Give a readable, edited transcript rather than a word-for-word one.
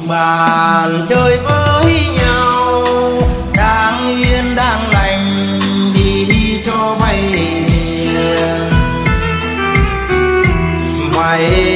Bàn chơi với nhau đang yên đang lành, đi cho vay mày